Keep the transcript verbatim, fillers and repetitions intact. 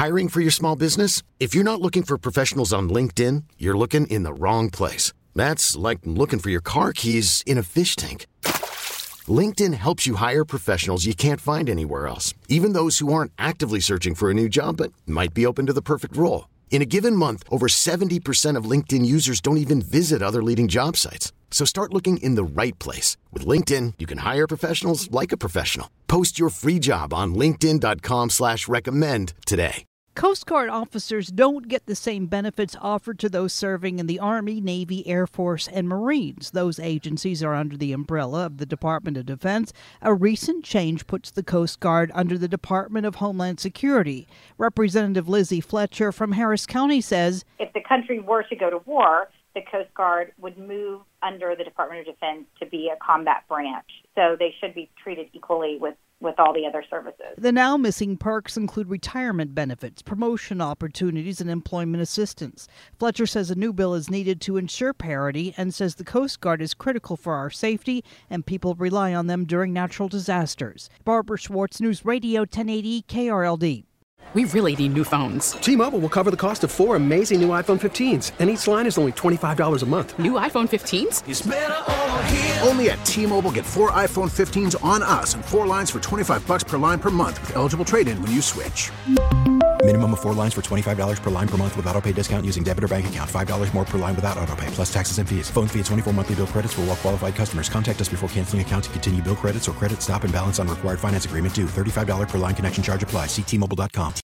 Hiring for your small business? If you're not looking for professionals on LinkedIn, you're looking in the wrong place. That's like looking for your car keys in a fish tank. LinkedIn helps you hire professionals you can't find anywhere else, even those who aren't actively searching for a new job but might be open to the perfect role. In a given month, over seventy percent of LinkedIn users don't even visit other leading job sites. So start looking in the right place. With LinkedIn, you can hire professionals like a professional. Post your free job on linkedin.com slash recommend today. Coast Guard officers don't get the same benefits offered to those serving in the Army, Navy, Air Force, and Marines. Those agencies are under the umbrella of the Department of Defense. A recent change puts the Coast Guard under the Department of Homeland Security. Representative Lizzie Fletcher from Harris County says, if the country were to go to war, the Coast Guard would move under the Department of Defense to be a combat branch. So they should be treated equally with with all the other services. The now missing perks include retirement benefits, promotion opportunities, and employment assistance. Fletcher says a new bill is needed to ensure parity and says the Coast Guard is critical for our safety and people rely on them during natural disasters. Barbara Schwartz, News Radio ten eighty K R L D. We really need new phones. T-Mobile will cover the cost of four amazing new iPhone fifteens, and each line is only twenty-five dollars a month. New iPhone fifteens? It's better over here. Only at T-Mobile, get four iPhone fifteens on us and four lines for twenty-five dollars per line per month with eligible trade-in when you switch. Minimum of four lines for twenty-five dollars per line per month with autopay discount using debit or bank account. five dollars more per line without autopay, plus taxes and fees. Phone fee at twenty-four monthly bill credits for well-qualified customers. Contact us before canceling account to continue bill credits or credit stop and balance on required finance agreement due. thirty-five dollars per line connection charge applies. See T Mobile dot com.